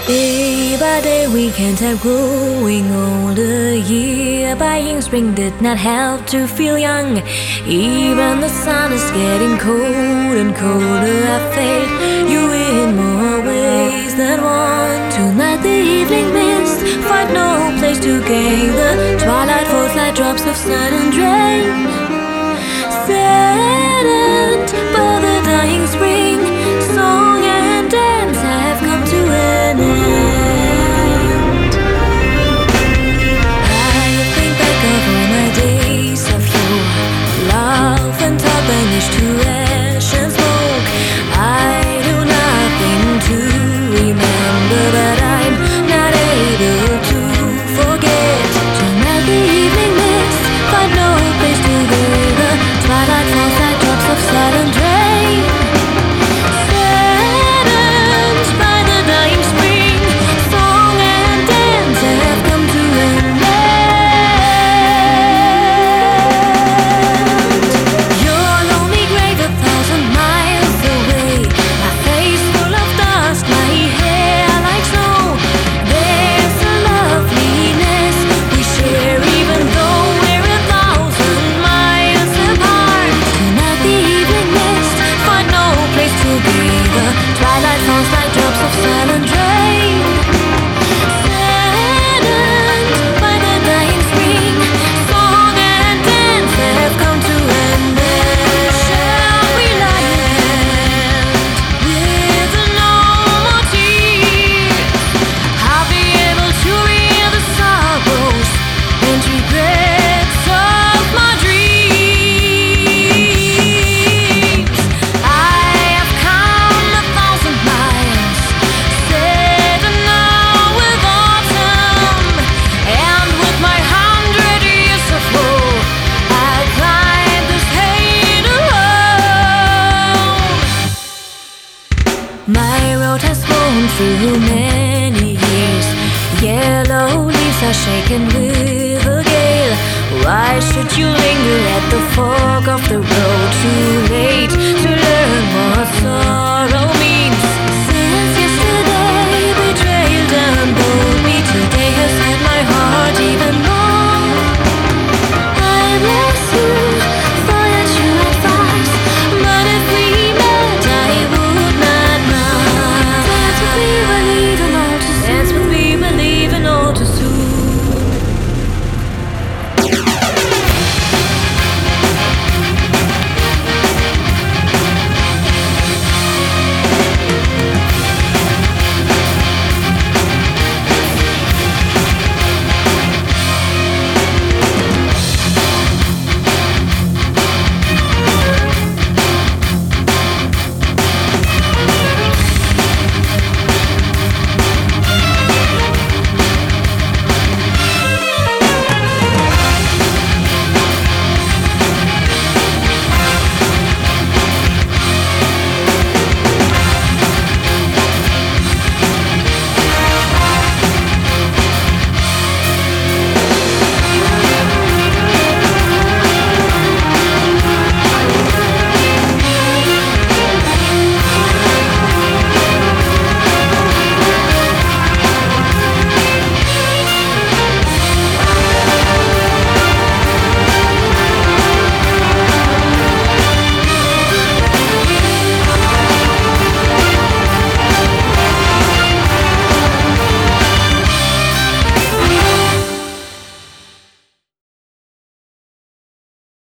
Day by day we can't help growing older. Year by year spring did not help to feel young. Even the sun is getting cold and colder. I felt you in more ways than one. Tonight the evening mist find no place to gather. Twilight falls like drops of sun and rain. Saddened by the dying spring, song and dance have come to an end. I think back of all my days of yore. Love and talk vanished to ash and smoke. I do nothing to remember, but I'm not able to forget. Tonight the evening mist find no place to gather. Twilight falls like drops of silent rain. Saddened by the dying spring, song and dance have come to an end. Your lonely grave 1,000 miles away. My face full of dust, my hair like snow. There's a loveliness we share, even though we're 1,000 miles apart. Tonight the evening mist find no place to gather. Twilight falls like drops of silent rain. Saddened by the dying spring, song and dance have come to an end. Shall we land with no more tears? I'll be able to hear the sorrows and regrets of my dreams. I have come 1,000 miles, set now with autumn, and with my 100 years of woe, I climb this height alone. My road has flown through many years. Yellow leaves are shaken with a gale. Why should you linger at the fork of the road? Too late to learn